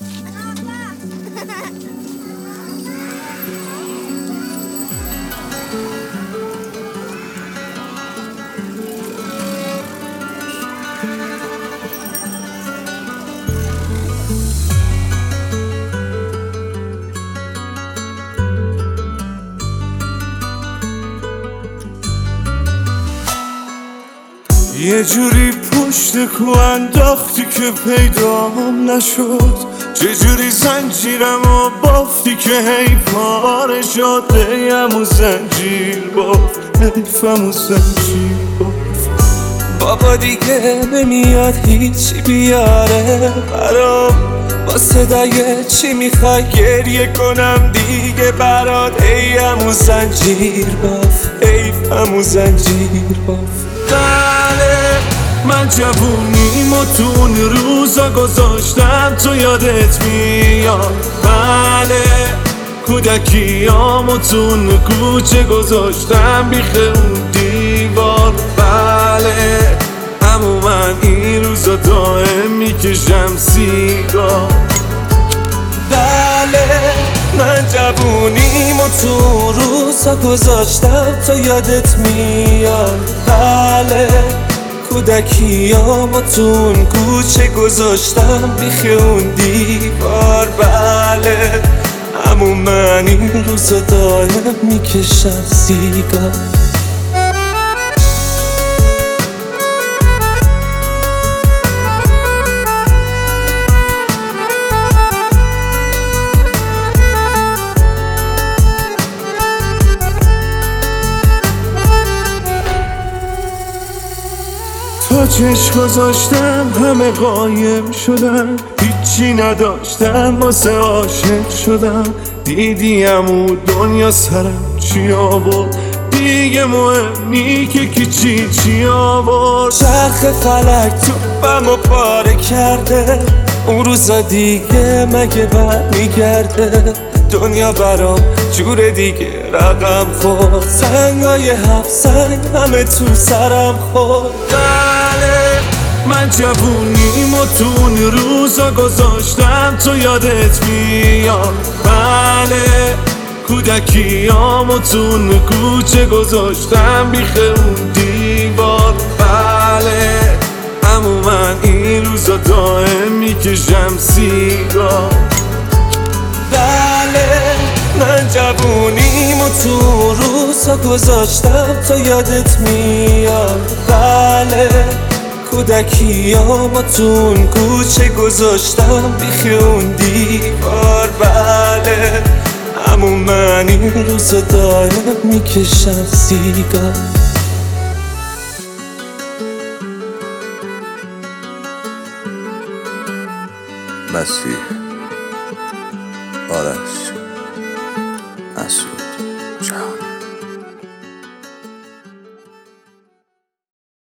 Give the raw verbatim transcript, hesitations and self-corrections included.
یه جوری پشت کو انداختی که پیدام نشد، چجوری زنجیرم و بافتی که هی پاره شد. حیفم و زنجیر بافت، حیفم و زنجیر بافت. بابا دیگه نمیاد هیچی بیاره برام، با صدای چی میخوای گریه کنم دیگه برات. حیفم و زنجیر بافت، حیفم و زنجیر بافت. بله من جوونیمو تو اون روزا گذاشتم، تو یادت میاد. بله کودکیامو تو اون کوچه گذاشتم بیخ اون دیوار. بله همون من این روزا دائم میکشم سیگار. بله من جوونیمو تو روزا گذاشتم، تو یادت میاد. بله کودکیامو تو اون کوچه گذاشتم بیخ اون دیوار. بله همون من این روزا دائم میکشم سیگار. تا چشم گذاشتم همه قایم شدن، هیچی نداشتم واسه عاشق شدم. دیدیم و دنیا سرم چی آورد، دیگه مهم نی که کی چی چی آورد. چرخ فلک توپم و پاره کرده، اون روزا دیگه مگه بر میگرده. دنیا برام جور دیگه رقم خورد، سنگای هفت سنگ همه تو سرم خورد. بله من جوونیمو تو اون روزا گذاشتم، تو یادت میاد. بله کودکیامو تو اون کوچه گذاشتم بیخ اون دیوار. بله همون من این روزا دائم میکشم سیگار. بله من جوونیمو تو روزا گذاشتم، تو یادت میاد. بله کودکیامو تو اون کوچه گذاشتم بیخ اون دیوار. بله همون من این روزا دائم میکشم سیگار. مسیح آرش